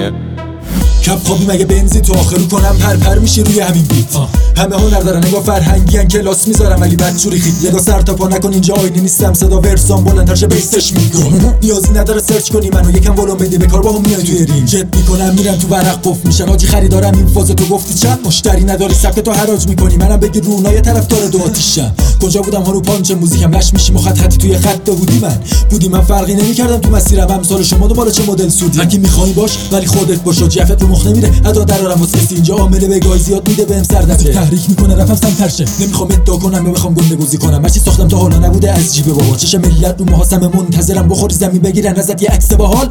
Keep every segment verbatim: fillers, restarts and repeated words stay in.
کپ خوابی مگه بنزی تو آخرو کنم پر پر میشه روی همین بیت. همه هنر دارن نگاه فرهنگی ان کلاس میذارم ولی بدجوری خید. نگاه سر تا پا نکن اینجا آینه نیستم، صدا ورسام بلندتر شه بیسش میکنم. نیازی نداره سرچ کنی منو، یکم ولوم بدی به کار با هم میای توی ریم. جت میکنم میرم تو ورق قف میشن آجی خریدارم این فاز تو گفتی چند مشتری نداری سبک تو حراج میکنی منم بگی رونای طرفدار دو آتیشم. کجا بودم ها رو پانچ موزیکم لش میشی مخط خطی توی خط بودی من بودی من فرقی نمیکردم تو مسیرم امثال شما دنبال چه مدل سودی. هر کی میخوای باش ولی خودت باش، جفت رو مخ نمیره ادا درارم واسه اینجا عامل بگای زیاد میده بهم سردرده تحریک میکنه رفم سم ترشه. نمیخوام ادعا کنم یا بخوام گنده گوزی کنم، هرچی ساختم تا حالا نبوده از جیب بابا. چش ملت رو محاسمه منتظرم بخوری زمین بگیرن ازت یه عکس باحال.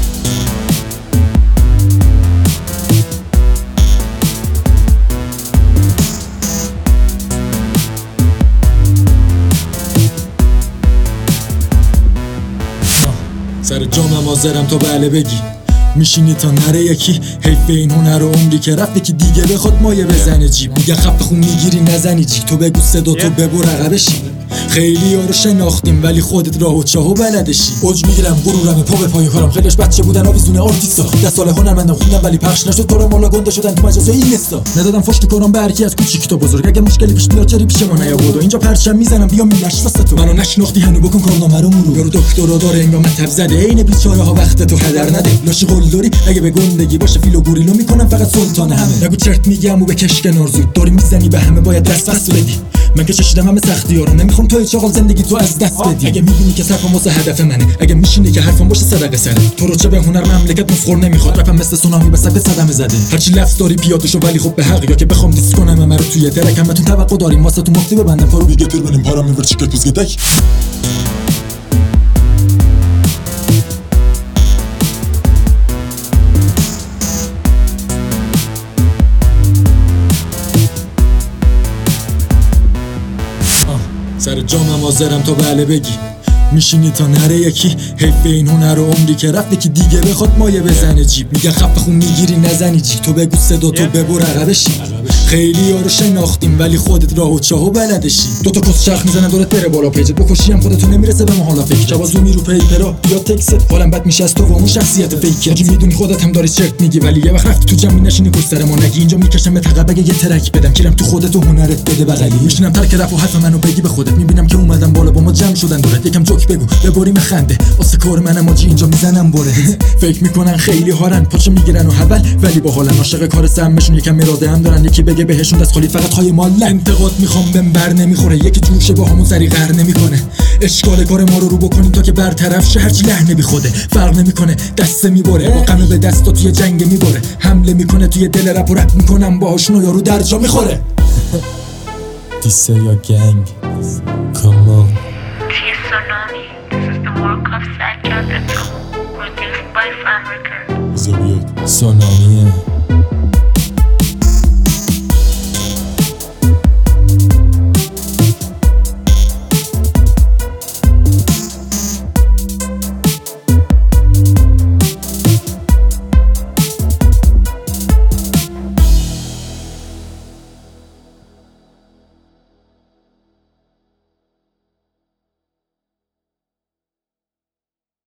سر جامم حاضرم تا بله بگی میشینی تا نره یکی حیف این هنر و عمری که رفته که دیگه بخواد مایه بزنه جیب. میگه خفه خون میگیری نزنی جیگ، تو بگو صدا تو ببر رقبشی. خیلی ها رو شناختیم ولی خودت راه و چاهو بلدشی. اوج میگیرم غرورم پا به پای کارم، خیلیش بچه بودن آویزونه آرتیستا. ده سال هنرمندم خوندم ولی پخش نشد، تو رو مالا گنده شدن تو مجازه اینستا. ندادم فوش تو کارم به هر کی از کوچیک تا بزرگ، اگه مشکلی پیش بیاد چری پیش ما نیا بودو. اینجا پرچم میزنم بیا میلش واسه تو، منو نشناختی هنو بکن کارنامه رو مرور. یارو دکترا داره انگار من تب زده، عین بیچاره ها وقت تو هدر نده. لاش قلدری اگه به گندگی باشه فیلو گوریلو میکنم فقط سلطان همه. نگو چرت میگم و به کش کنار زود داری میزنی به همه باید دست پس بدی. من که چشیدم همه سختیارو نمیخوام توی چاقال زندگی تو از دست بدی. اگه میبینی که صرفم واسه هدف منه، اگه میشینی که حرفم باشه صدقه سره. تو رو چه به هنر مملکت مفخور نمیخواد، رپم مثل سونامی به سقف صدمه زده. هرچی لفظ داری پیادشو ولی خب به حق، یا که بخوام دیس کنم همه رو توی ترکم بهتون توقع داریم واسه تو مفتی ببندم فارو دیگه تر بریم پارم میور چیکت پوز گدک. سر جامم حاضرم تا بله بگی میشینی تا نره یکی حیف این هنر و عمری که رفته که دیگه بخواد مایه بزنه جیب. میگه خفه خون میگیری نزنی جیگ، تو بگو صدا تو ببر رقبشی. خیلی ها رو شناختیم ولی خودت راه و چاهو بلدشی. دوتا کس چرخ میزنن دورت بره بالا پیجت، بکشی هم خودتو نمیرسه به حالا فکر. شبا زومی رو پیپرا یا تکست حالم بد میشه از تو و اون شخصیت فیکه. اگه میدونی خودت هم داری چرت میگی ولی یه وقت رفتی تو جمع نشینی پشت سر ما نگی. اینجا میکشم به تقبه یه ترک بدم کیرم تو خودت و هنرت بده بغلی. میشینم ترک رپ و حرف منو بگی به خودت، میبینم که اومدم بالا با ما جمع شدن دورت. یکم جوک بگو ببریم خنده واسه کار منم آجی اینجا میزنم بره. فکر میکنن خیلی هارن پاچه میگیرن و حول ولی باحالن، عاشق کار سمشون یکم اراده هم دارن. یکی بگه بهشون دست خالی فقط های مال. انتقاد میخوام بهم بر نمیخوره، یکی جوشه با همون سری قهر نمیکنه. اشکال کار ما رو رو بکنیم تا که برطرف شه، هرچی لحنه بی خوده فرق نمیکنه دست میبره. با غم به دستا توی جنگ میبره، حمله میکنه توی دل رپ و رپ میکنم باهاشون و یارو درجا میخوره. دیسه یا گنگ کامان World Cup second produced by Fan Records. زبیاد سونامیه.